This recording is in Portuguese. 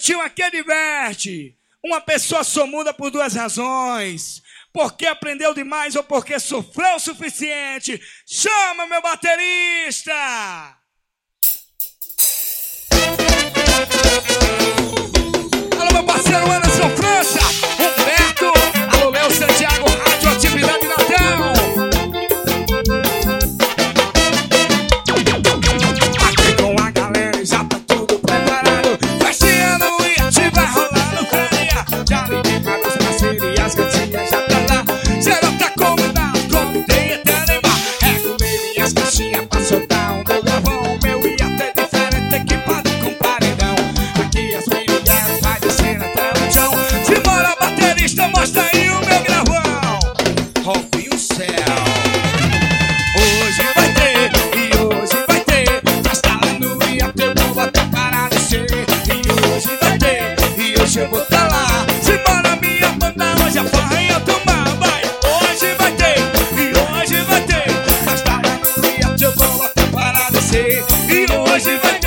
Pretinho aqui diverte. Uma pessoa só muda por duas razões: porque aprendeu demais ou porque sofreu o suficiente. Chama meu baterista! Alô, meu parceiro Anderson França, Humberto, alô, Léo Santiago, Radioatividade Natal. Aqui com a galera já tá tudo preparado. Festiano e ativa rolando carinha. Já liguei para os parceiros e as gatinhas já tá lá. Geral tá convidado, convidei até animar. Regulei minhas caixinhas pra soltar um meu gravão. Meu ia ter diferente equipado com paredão. Aqui as mulheres vai descendo até o chão. Simbora baterista, mostra aí o meu gravão. Rompe o céu. Hoje vai ter, e hoje vai ter. Festa lá no IAT, eu vou botar para descer. E hoje vai ter, e hoje eu vou tá lá. Simbora minha banda, hoje a farrinha tomar. Vai, hoje vai ter, e hoje vai ter. Festa lá no IAT, eu vou botar para descer. E hoje vai ter.